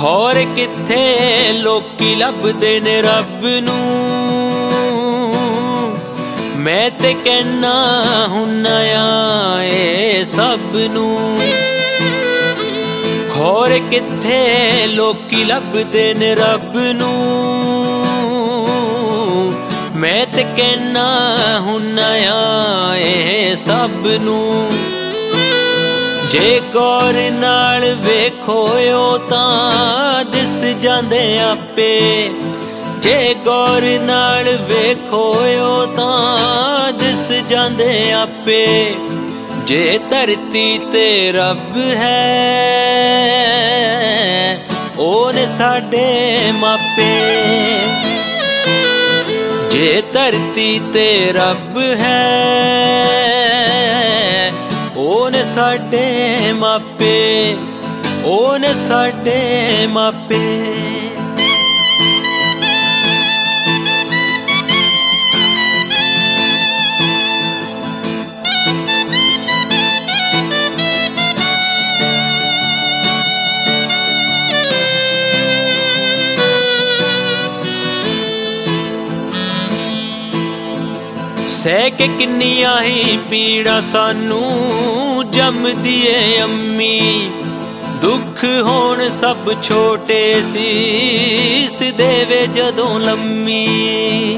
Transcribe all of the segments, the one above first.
ਖੌਰ ਕਿੱਥੇ ਲੋਕੀ ਲੱਭਦੇ ਨੇ ਰੱਬ ਨੂੰ, ਮੈਂ ਤੇ ਕਹਿਣਾ ਹੁੰਨਾ ਆ ਏ ਸਭ ਨੂੰ। ਖੌਰ ਕਿੱਥੇ ਲੋਕੀ ਲੱਭਦੇ ਨੇ ਰੱਬ ਨੂੰ, ਮੈਂ ਤੇ ਕਹਿਣਾ ਹੁੰਨਾ ਆ ਏ ਸਭ ਨੂੰ। ਜੇ ਗੌਰ ਨਾਲ ਵੇਖੋ ਤਾਂ ਦਿਸ ਜਾਂਦੇ ਆਪੇ, ਜੇ ਗੌਰ ਨਾਲ ਵੇਖੋ ਤਾਂ ਦਿਸ ਜਾਂਦੇ ਆਪੇ। ਜੇ ਧਰਤੀ ਤੇ ਰੱਬ ਹੈ ਉਹਨੇ ਸਾਡੇ ਮਾਪੇ, ਜੇ ਧਰਤੀ ਤੇ ਰੱਬ ਹੈ ਉਹਨੇ ਸਾਡੇ ਮਾਪੇ, ਉਹਨੇ ਸਾਡੇ ਮਾਪੇ। ਸਹਿ ਕੇ ਕਿੰਨੀਆਂ ਹੀ ਪੀੜਾਂ ਸਾਨੂੰ ਜੰਮਦੀ ਏ ਅੰਮੀ, ਦੁੱਖ ਹੋਣ ਸਭ ਛੋਟੇ ਸੀਸ ਦੇਵੇ ਜਦੋਂ ਲੰਮੀ।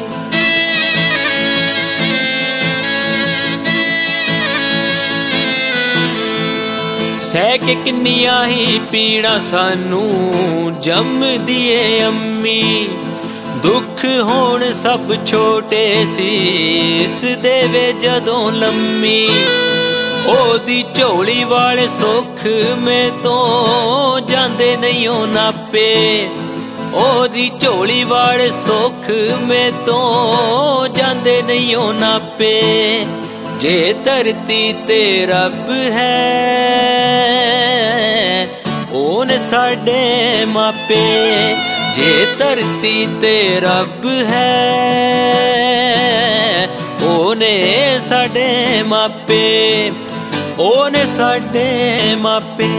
ਸਹਿ ਕੇ ਕਿੰਨੀਆਂ ਹੀ ਪੀੜਾਂ ਸਾਨੂੰ ਜੰਮਦੀ ਏ ਅੰਮੀ, ਦੁੱਖ ਹੋਣ ਸਭ ਛੋਟੇ ਸੀਸ ਦੇਵੇ ਜਦੋਂ ਲੰਮੀ। ਉਹਦੀ ਝੋਲੀ ਵਾਲੇ ਸੁੱਖ ਮੇ ਤੋਂ ਜਾਂਦੇ ਨਹੀਂ ਉਹ ਨਾਪੇ, ਉਹਦੀ ਝੋਲੀ ਵਾਲੇ ਸੁੱਖ ਮੇ ਤੋਂ ਜਾਂਦੇ ਨਹੀਂ ਉਹ ਨਾਪੇ। ਜੇ ਧਰਤੀ ਤੇ ਰੱਬ ਹੈ ਉਹਨੇ ਸਾਡੇ ਮਾਪੇ, ਜੇ ਧਰਤੀ ਤੇ ਰੱਬ ਹੈ ਉਹਨੇ ਸਾਡੇ ਮਾਪੇ, ਉਹਨੇ ਸਾਡੇ ਮਾਪੇ।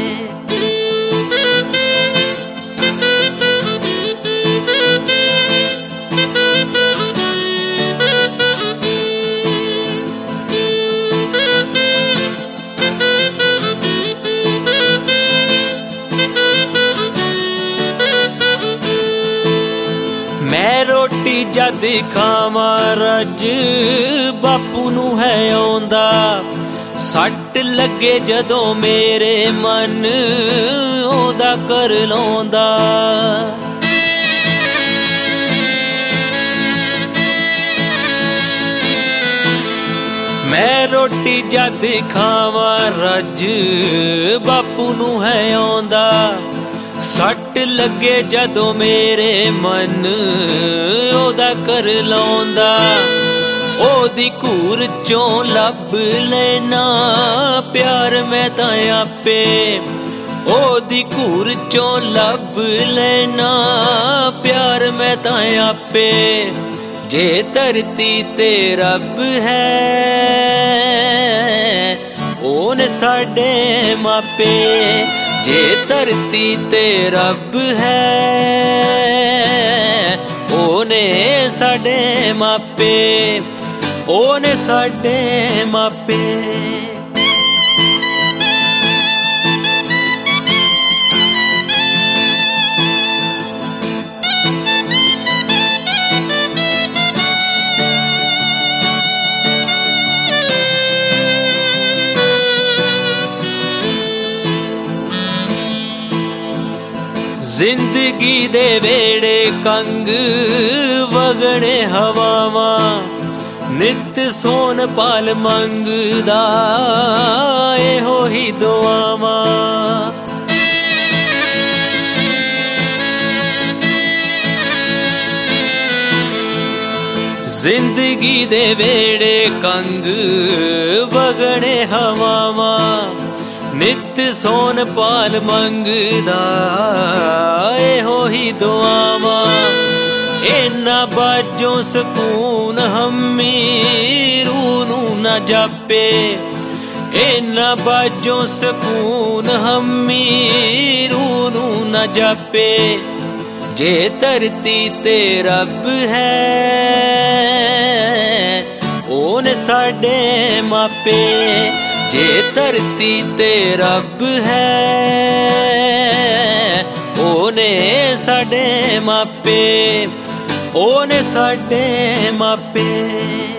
ਮੈਂ ਰੋਟੀ ਜਦ ਖਾਵਾਂ ਰੱਜ ਬਾਪੂ ਨੂੰ ਹੈ ਆਉਂਦਾ, ਸੱਟ ਲੱਗੇ ਜਦੋਂ ਮੇਰੇ ਮਨ ਉਹਦਾ ਕਰ ਲਾਉਂਦਾ। ਮੈਂ ਰੋਟੀ ਜਦ ਖਾਵਾਂ ਰੱਜ ਬਾਪੂ ਨੂੰ ਹੈ ਆਉਂਦਾ, ਸੱਟ ਲੱਗੇ ਜਦੋਂ ਮੇਰੇ ਮਨ ਉਹਦਾ ਕਰ ਲਾਉਂਦਾ। ਉਹਦੀ ਘੂਰ ਚੋਂ ਲੱਭ ਲੈਣਾ ਪਿਆਰ ਮੈਂ ਤਾਂ ਆਪੇ, ਉਹਦੀ ਘੂਰ ਚੋਂ ਲੱਭ ਲੈਣਾ ਪਿਆਰ ਮੈਂ ਤਾਂ ਆਪੇ। ਜੇ ਧਰਤੀ ਤੇ ਰੱਬ ਹੈ ਉਹਨੇ ਸਾਡੇ ਮਾਪੇ, ਜੇ ਧਰਤੀ ਤੇ ਰੱਬ ਹੈ ਉਹਨੇ ਸਾਡੇ ਮਾਪੇ, ਉਹਨੇ ਸਾਡੇ ਮਾਪੇ। ਜ਼ਿੰਦਗੀ ਦੇ ਵੇੜੇ ਕੰਗ ਵਗਣੇ ਹਵਾਵਾਂ, ਨਿਤ ਸੋਨ ਪਾਲ ਮੰਗਦਾ ਇਹੋ ਹੀ ਦੁਆਵਾਂ। ਜ਼ਿੰਦਗੀ ਦੇ ਵੇੜੇ ਕੰਗ ਵਗਣੇ ਹਵਾਵਾਂ, ਨਿਤ ਸੋਨ ਪਾਲ ਮੰਗਦਾ ਇਹੋ ਹੀ ਦੁਆਵਾਂ। ਇਹਨਾਂ ਬਾਝੋਂ ਸਕੂਨ ਹਮੀ ਰੂਹ ਨੂੰ ਨਾ ਜਾਪੇ, इन्ना बाजों सकून हमी रूह नू न जापे। जे धरती ते रब है ओने साडे मापे। जे धरती ते रब है ओने साडे मापे, ओने साडे मापे।